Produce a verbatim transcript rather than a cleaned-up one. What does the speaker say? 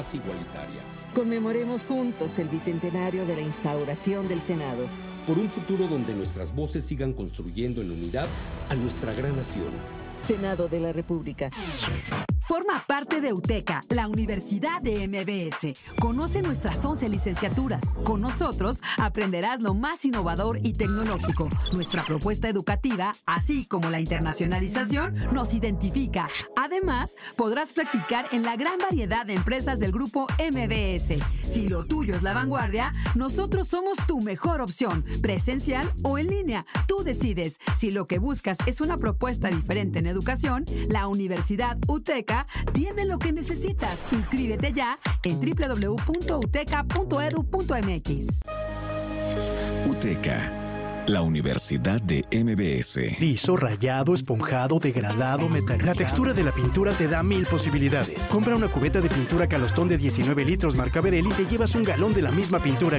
igualitaria. Conmemoremos juntos el bicentenario de la instauración del Senado. Por un futuro donde nuestras voces sigan construyendo en unidad a nuestra gran nación. Senado de la República. Forma parte de UTECA, la Universidad de M B S. Conoce nuestras once licenciaturas. Con nosotros aprenderás lo más innovador y tecnológico. Nuestra propuesta educativa, así como la internacionalización, nos identifica. Además, podrás practicar en la gran variedad de empresas del grupo M B S. Si lo tuyo es la vanguardia, nosotros somos tu mejor opción, presencial o en línea. Tú decides. Si lo que buscas es una propuesta diferente en educación, la Universidad UTECA tiene lo que necesitas. Inscríbete ya en doble u doble u doble u punto uteca punto edu punto m x. UTECA, la Universidad de M B S. Liso, rayado, esponjado, degradado, metalizado. La textura de la pintura te da mil posibilidades. Compra una cubeta de pintura Calostón de diecinueve litros marca Verel y te llevas un galón de la misma pintura